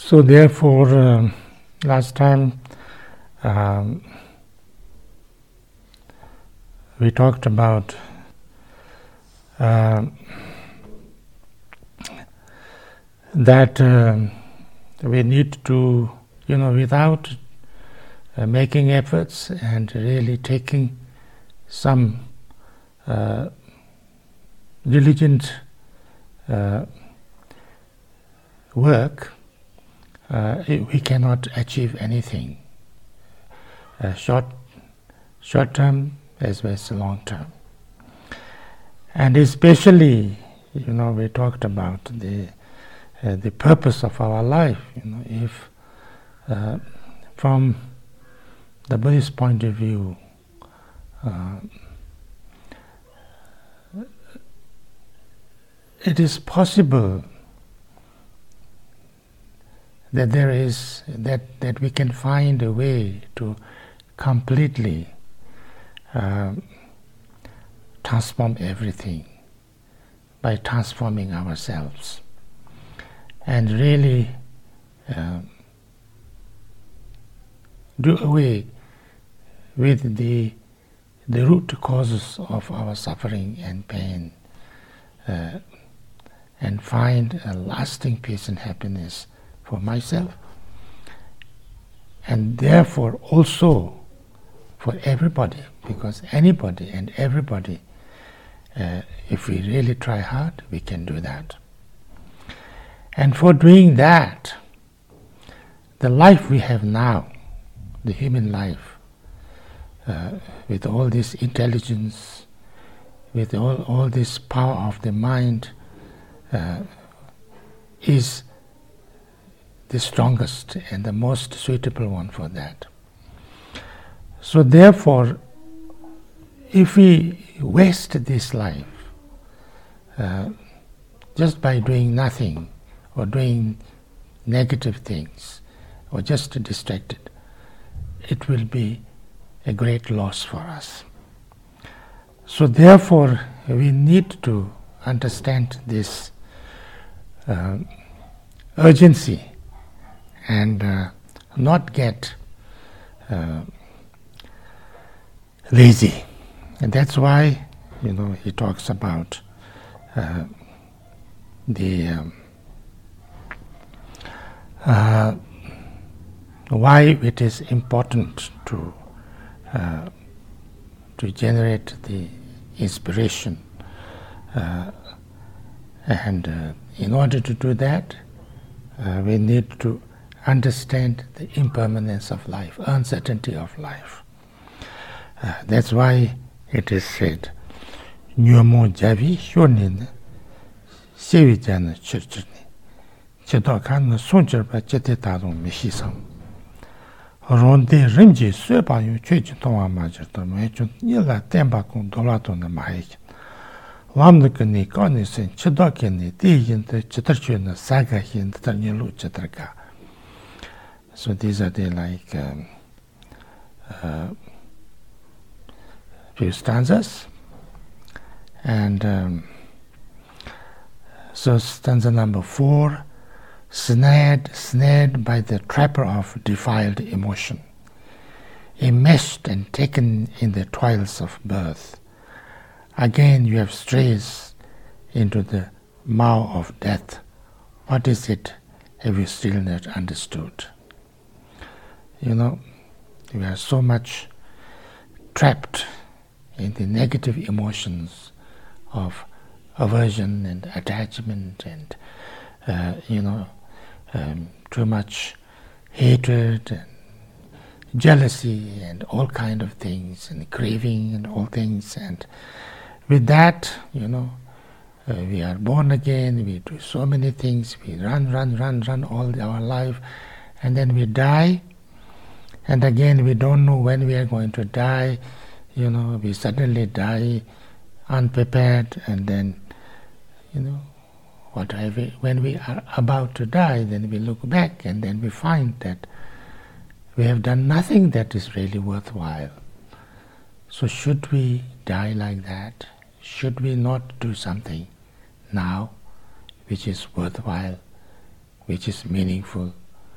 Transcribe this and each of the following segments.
So therefore, last time we talked about that we need to, without making efforts and really taking some diligent work, we cannot achieve anything, short term as well as long term. And especially, we talked about the purpose of our life. If from the Buddhist point of view, it is possible that there is that we can find a way to completely transform everything by transforming ourselves and really do away with the root causes of our suffering and pain, and find a lasting peace and happiness for myself, and therefore also for everybody, because anybody and everybody, if we really try hard, we can do that. And for doing that, the life we have now, the human life, with all this intelligence, with all this power of the mind, is the strongest and the most suitable one for that. So therefore, if we waste this life just by doing nothing or doing negative things or just distracted, it will be a great loss for us. So therefore, we need to understand this urgency and not get lazy. And that's why, he talks about why it is important to generate the inspiration, and in order to do that, we need to understand the impermanence of life, uncertainty of life. That's why it is said, "Nyomo javi shonin sevi jana chirchirni, chidokan sonchirpa chete tadung mishisam. Ronde rimji suepa yu chuchi tongwa majirto mechun nila tenpa kong dolato na mahaikin. Lamdukani kani sen chidokini diyinta chitarchu na saga hin nilu chitarka." So these are the few stanzas. And so stanza number 4, snared by the trapper of defiled emotion, enmeshed and taken in the toils of birth. Again you have strayed into the maw of death. What is it have you still not understood? We are so much trapped in the negative emotions of aversion and attachment and too much hatred and jealousy and all kind of things, and craving and all things. And with that, we are born again, we do so many things, we run all our life, and then we die, and again we don't know when we are going to die. We suddenly die unprepared, and then when we are about to die, then we look back and then we find that we have done nothing that is really worthwhile. So should we die like that? Should we not do something now which is worthwhile, which is meaningful,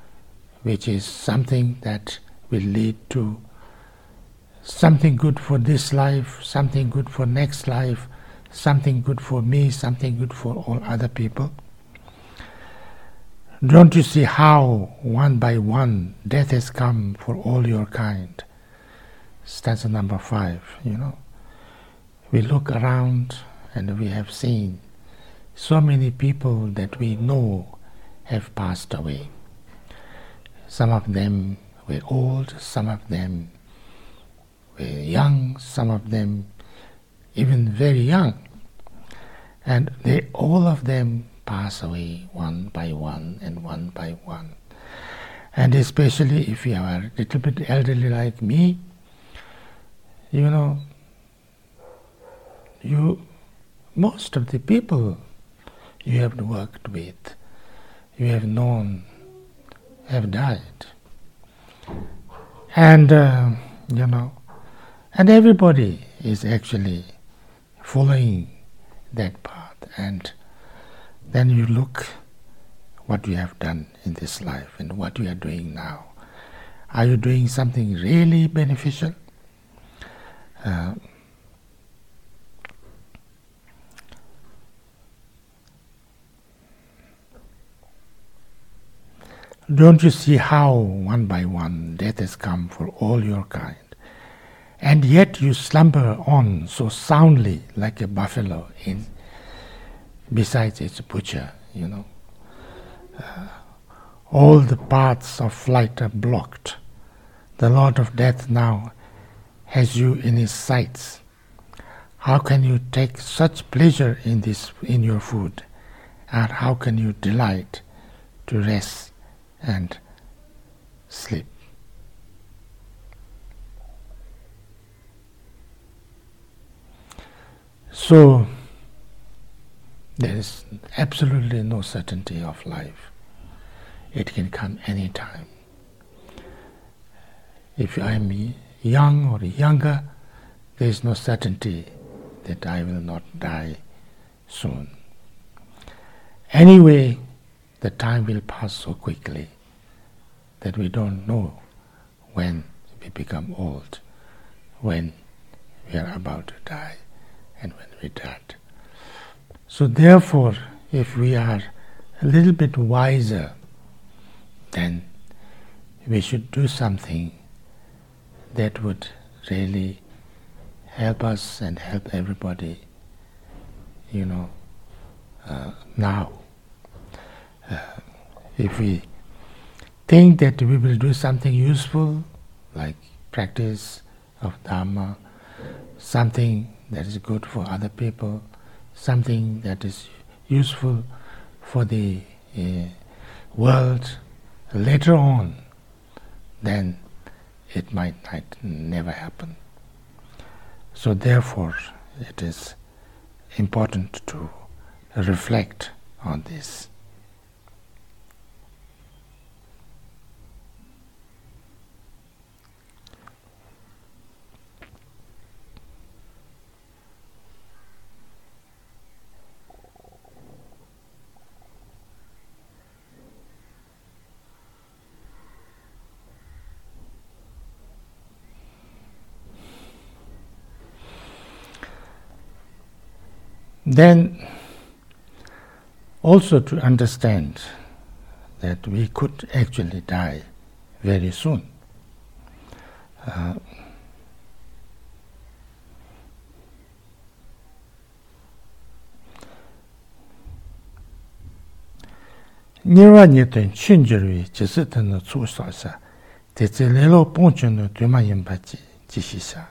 which is something that will lead to something good for this life, something good for next life, something good for me, something good for all other people. Don't you see how, one by one, death has come for all your kind? Stanza number 5, We look around and we have seen so many people that we know have passed away. Some of them were old, some of them were young, some of them even very young. And all of them pass away one by one and one by one. And especially if you are a little bit elderly like me, most of the people you have worked with, you have known, have died. And, and everybody is actually following that path. And then you look what you have done in this life and what you are doing now. Are you doing something really beneficial? Don't you see how, one by one, death has come for all your kind? And yet you slumber on so soundly like a buffalo besides its butcher, all the paths of flight are blocked. The Lord of Death now has you in his sights. How can you take such pleasure in your food? And how can you delight to rest and sleep? So there is absolutely no certainty of life. It can come any time. If I am young or younger, there is no certainty that I will not die soon. Anyway, the time will pass so quickly that we don't know when we become old, when we are about to die, and when we died. So therefore, if we are a little bit wiser, then we should do something that would really help us and help everybody, now. If we think that we will do something useful, like practice of Dhamma, something that is good for other people, something that is useful for the world, later on, then it might never happen. So therefore, it is important to reflect on this. Then also to understand that we could actually die very soon. Nirwa Nyetan Chunjirwi Chisitana Tsusasa Tetsilelo Ponchino Tumayimbachi Chishisha.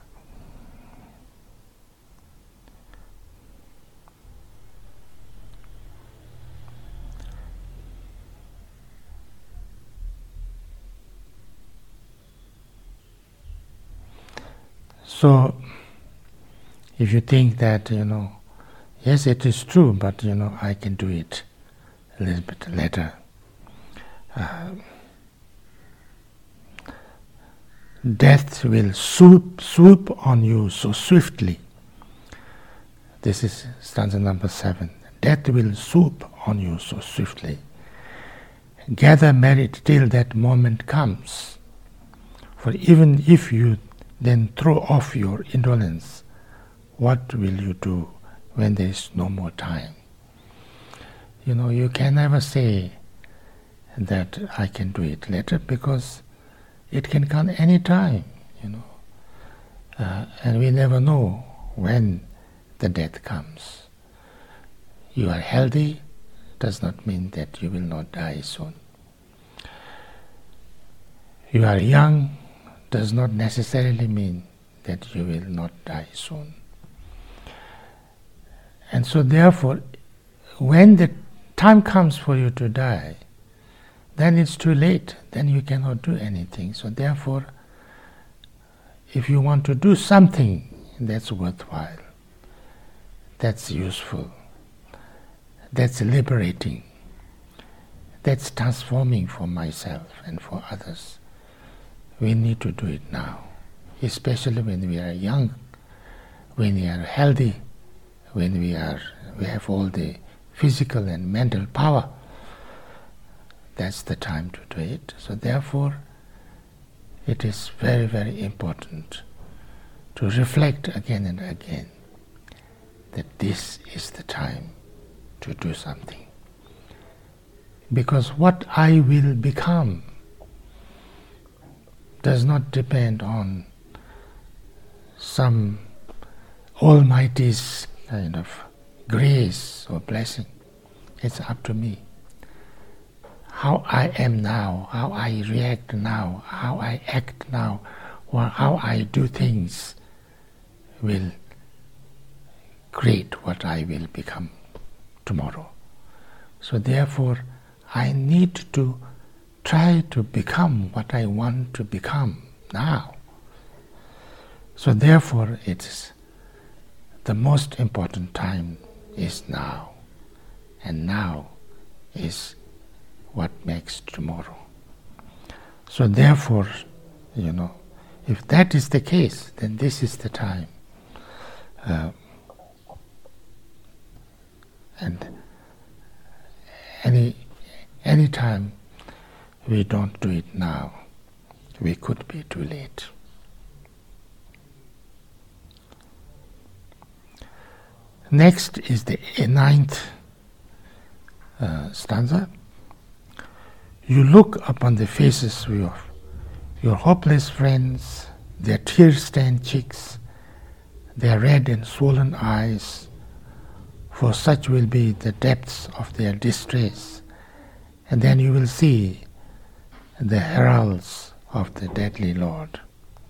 So, if you think that, yes, it is true, but, I can do it a little bit later. Death will swoop on you so swiftly. This is stanza number 7. Death will swoop on you so swiftly, gather merit till that moment comes. For even if you then throw off your indolence, what will you do when there is no more time? You can never say that I can do it later, because it can come any time, and we never know when the death comes. You are healthy does not mean that you will not die soon. You are young does not necessarily mean that you will not die soon. And so therefore, when the time comes for you to die, then it's too late, then you cannot do anything. So therefore, if you want to do something that's worthwhile, that's useful, that's liberating, that's transforming for myself and for others, we need to do it now, especially when we are young, when we are healthy, when we have all the physical and mental power. That's the time to do it. So therefore, it is very, very important to reflect again and again that this is the time to do something. Because what I will become does not depend on some Almighty's kind of grace or blessing. It's up to me. How I am now, how I react now, how I act now, or how I do things will create what I will become tomorrow. So therefore, I need to try to become what I want to become now. So therefore, it's the most important time is now, and now is what makes tomorrow. So therefore, if that is the case, then this is the time. And any time we don't do it now, we could be too late. Next is the ninth stanza. You look upon the faces of your hopeless friends, their tear-stained cheeks, their red and swollen eyes, for such will be the depths of their distress, and then you will see the heralds of the deadly Lord.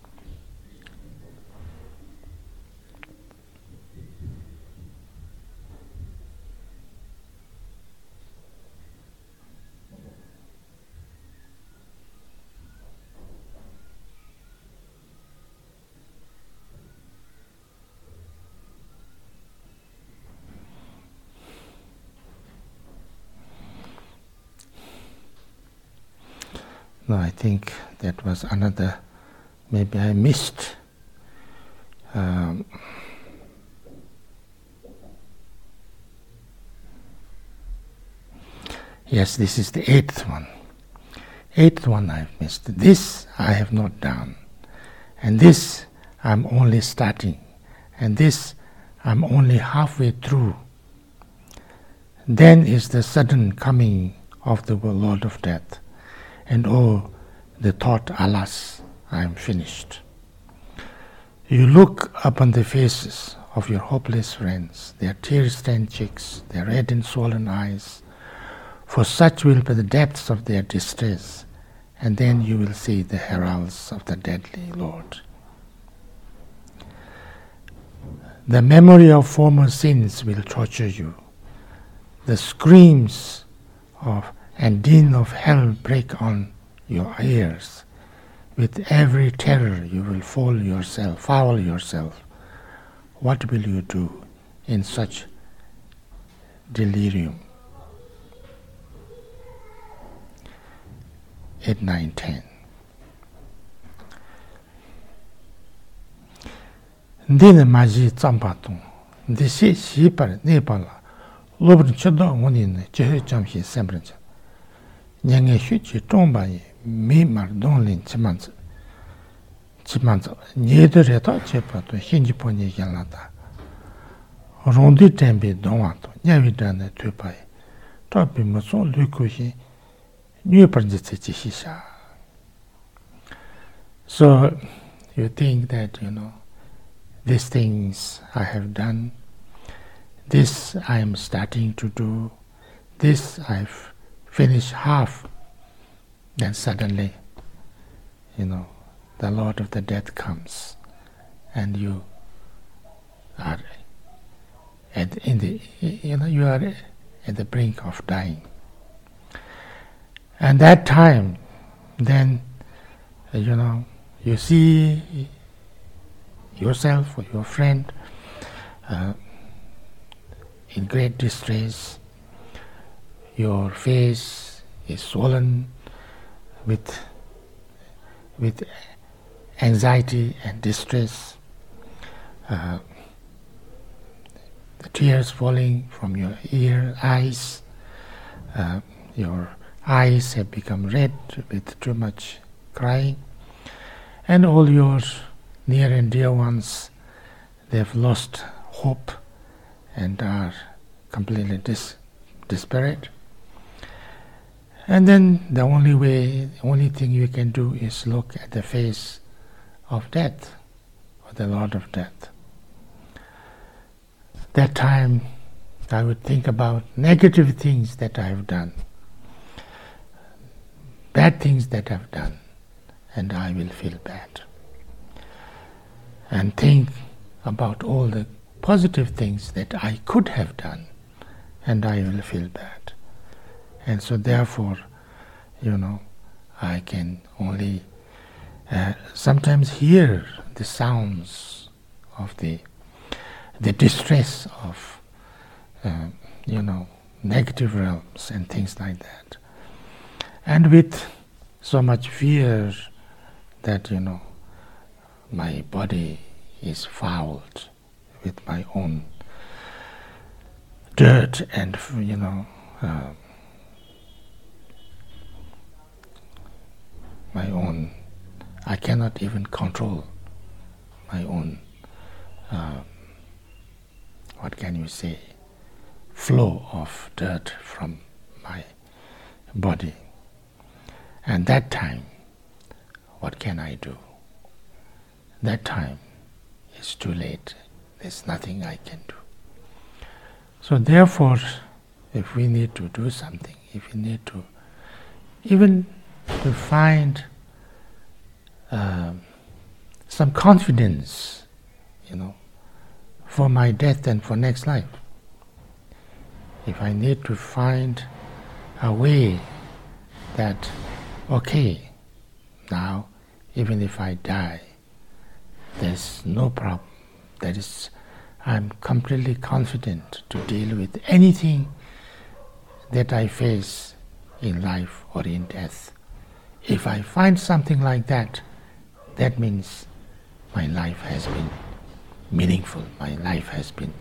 No, I think that was another, maybe I missed. Yes, this is the eighth one. Eighth one I've missed. This I have not done. And this I'm only starting. And this I'm only halfway through. Then is the sudden coming of the Lord of Death. And oh, the thought, alas, I am finished. You look upon the faces of your hopeless friends, their tear-stained cheeks, their red and swollen eyes, for such will be the depths of their distress, and then you will see the heralds of the deadly Lord. The memory of former sins will torture you. The screams of and din of hell break on your ears. With every terror you will foul yourself. What will you do in such delirium? 8, 9, 10. Ndine maji tsambatung, ndisi shipar nepala, lobrin chodo ngonine jehe chamshi sembrancha. nyenge shu chi tongpa yi mi mar donglin chimanzi nyedo reto chepa to hinji po nye kyanla ta rondi tenpi dongwa to nyawi dana tupa yi topi musong luku shi nyu parji tse chi sha. So you think that, these things I have done, this I am starting to do, this I've finished half, then suddenly, the Lord of the Death comes, and you are you are at the brink of dying. And that time, then, you see yourself or your friend in great distress. Your face is swollen with anxiety and distress. The tears falling from your eyes. Your eyes have become red with too much crying. And all your near and dear ones, they've lost hope and are completely desperate. And then the only thing you can do is look at the face of death, or the Lord of Death. That time I would think about negative things that I have done, bad things that I've done, and I will feel bad. And think about all the positive things that I could have done, and I will feel bad. And so therefore, I can only sometimes hear the sounds of the distress of, negative realms and things like that. And with so much fear that, my body is fouled with my own dirt and, my own, I cannot even control my own, flow of dirt from my body. And that time, what can I do? That time is too late. There's nothing I can do. So therefore, if we need to do something, if we need to even to find some confidence, for my death and for next life. If I need to find a way that, okay, now even if I die, there's no problem. That is, I'm completely confident to deal with anything that I face in life or in death. If I find something like that, that means my life has been meaningful, my life has been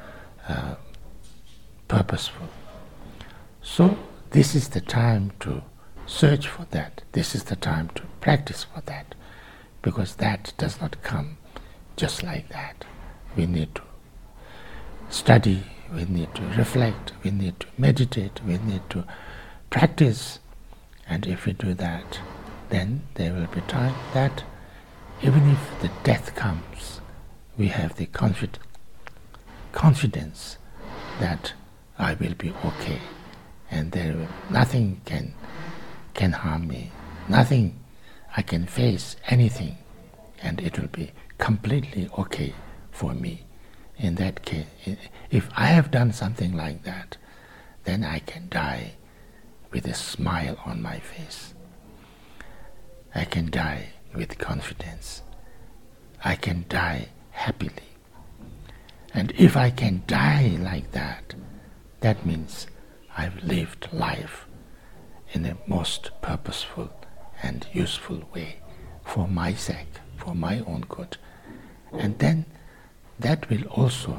purposeful. So this is the time to search for that. This is the time to practice for that, because that does not come just like that. We need to study, we need to reflect, we need to meditate, we need to practice. And if we do that, then there will be time that even if the death comes, we have the confidence that I will be okay, and nothing can harm me, nothing, I can face anything, and it will be completely okay for me. In that case, if I have done something like that, then I can die with a smile on my face. I can die with confidence. I can die happily. And if I can die like that, that means I've lived life in a most purposeful and useful way for my sake, for my own good. And then that will also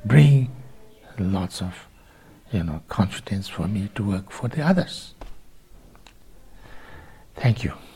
bring lots of confidence for me to work for the others. Thank you.